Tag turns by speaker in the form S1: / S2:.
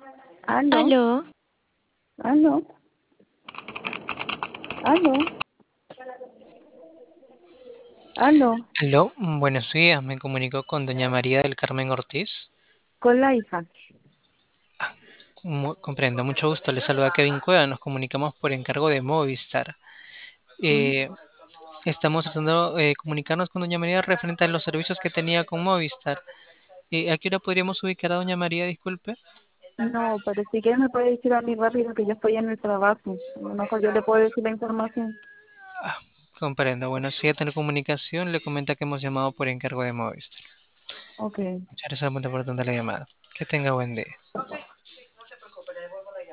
S1: Aló,
S2: Aló,
S1: aló, aló, aló,
S3: Aló, buenos días, me comunico con doña María del Carmen Ortiz.
S1: con la hija.
S3: Comprendo, mucho gusto, le saluda Kevin Cueva, nos comunicamos por encargo de Movistar.
S1: ¿Mm?
S3: Eh, Estamos tratando de comunicarnos con doña María referente a los servicios que tenía con Movistar. ¿A qué hora podríamos ubicar a doña María, disculpe?
S1: No, pero si quieres me puede decir a mí rápido que yo estoy en el trabajo. A lo mejor yo le puedo decir la información.
S3: Ah, comprendo, bueno, si ya tiene comunicación, le comenta que hemos llamado por encargo de Movistar.
S1: Ok,
S3: Muchas gracias por atender la llamada. Que tenga buen día.